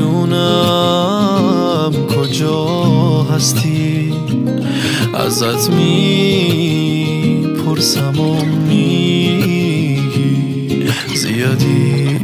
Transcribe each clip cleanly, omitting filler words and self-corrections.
نمیدونم کجا هستی، ازت میپرسم و میگی زیادی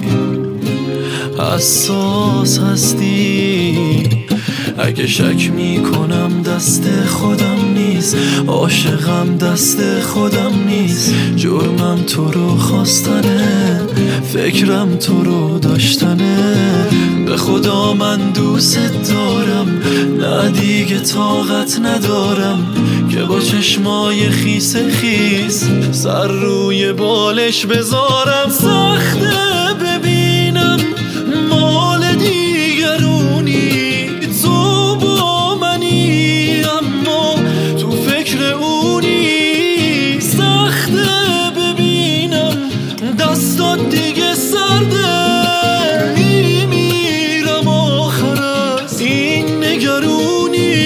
حساس هستی. اگه شک میکنم دست خودم نیست، عاشقم دست خودم نیست. جرمم تو رو خواستنه، فکرم تو رو داشتنه. به خدا من دوست دارم، نه دیگه طاقت ندارم که با چشمای خیس خیس سر روی بالش بذارم. سخته ببینم مال دیگرونی، تو با منی اما تو فکر اونی. سخته ببینم دستات دیگه سرده، میمیرم آخر از این نگرونی.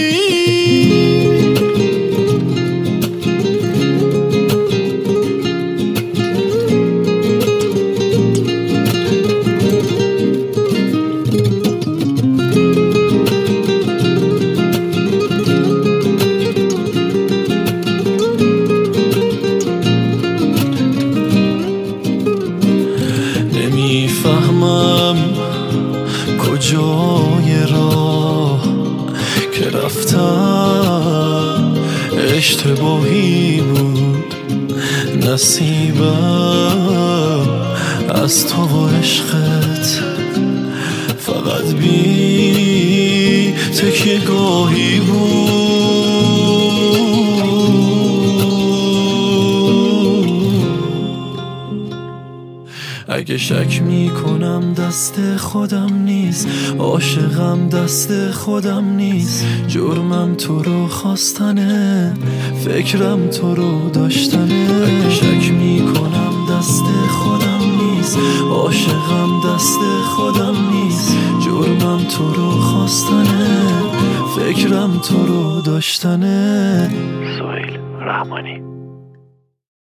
نمیفهمم کجای راه که رفتم اشتباهی بود. نصیبم از تو و عشقت فقط بی تکیه گاهی بود. اگه شک میکنم دست خودم نیست، عاشقم دست خودم نیست. جرمم تو رو خواستنه، فکرم تو رو داشتنه. اگه شک میکنم دست خودم نیست، عاشقم دست خودم نیست. جرمم تو رو خواستنه، فکرم تو رو داشتنه. سهیل رحمانی.